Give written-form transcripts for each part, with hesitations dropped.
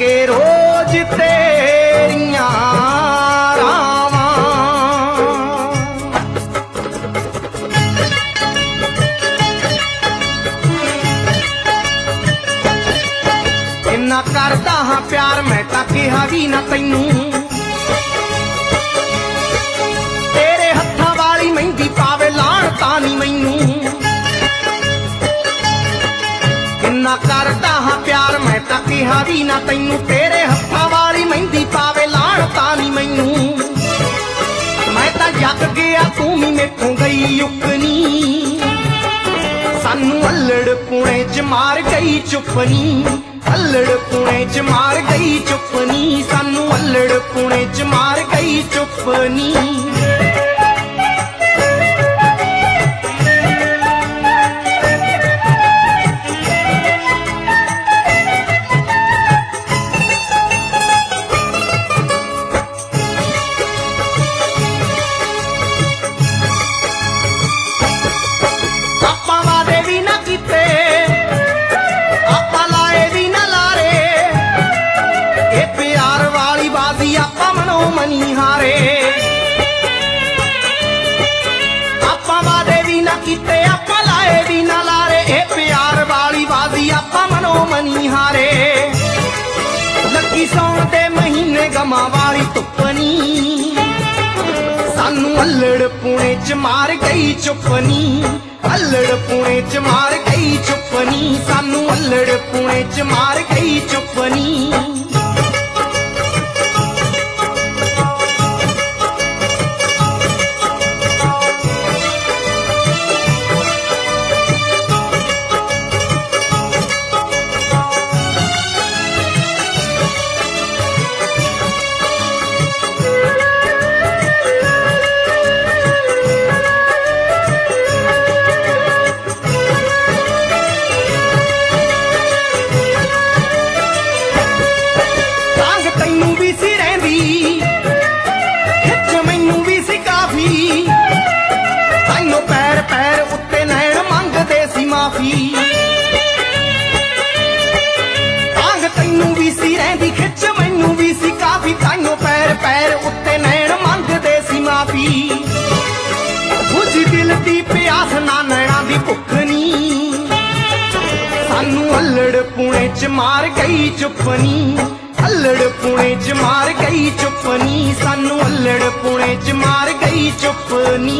के रोज तेरियां रावां। इन्ना करदा हां प्यार मैं तां कहा भी ना तैनू, तेरे हत्थां वाली मेहंदी पावे लाण तां नी मैनू। इन्ना करदा हां प्यार मैं तां कहा भी ना तैनू, तेरे हत्थां वाली मेहंदी पावे लाण तां नी मैनू। मैं तां जग गया तू भी मेथों गई उकनी, सानू अल्लड़ पुणे च मार गई चुपनी। अल्लड़ पुणे च मार गई चुपनी, सानू अल्लड़ पुणे च मार गई चुपनी। मनी हारे आपां वादे भी ना कीते, आपां लाए भी ना लारे, ए प्यार वाली बाजी आपां मनो मनी हारे। लगी सौण दे महीने गमा वाली तुपनी, सानू अल्लड़ पुणे च मार गई चुपनी। अल्लड़ पुणे च मार गई चुपनी, सानू अल्लड़ पुणे च मार गई चुपनी। तांग तैनू भी सी रहिंदी खिच, मैनू भी सी काफी, ताइयों पैर पैर उत्ते नैण मंगदे सी माफी। बुझी दिल दी प्यास ना नैणा दी भुख नी, सानू अल्लड़ पुणे च मार गई चुपनी। अल्लड़ पुणे च मार गई चुपनी, सानू अल्लड़ पुणे च मार गई चुपनी।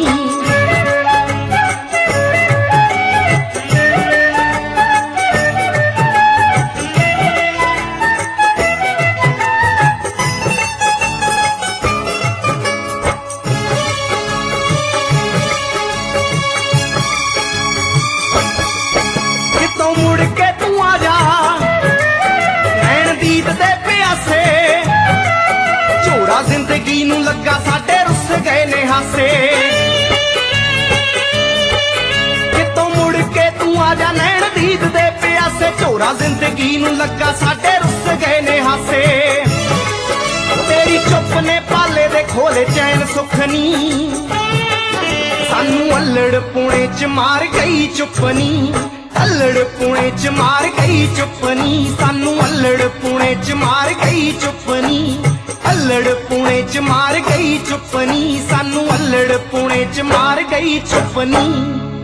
मुड़ के तू आ जा नैन दीद दे प्यासे, झोरा जिंदगी नू लगा साडे रुस गए ने हासे। कितों मुड़ के तू आ जा नैन दीद दे प्यासे, झोरा जिंदगी नू लगा साडे रुस गए ने हासे। तेरी चुप ने पाले दे खोले चैन सुखनी, सानू अल्लड़ पुणे च मार गई चुपनी। अल्लड़ पुणे च मार गई चुपनी, सानू अल्लड़ पुणे च मार गई चुपनी। अल्लड़ पुणे च मार गई चुपनी, सानू अल्लड़ पुणे च मार गई चुपनी।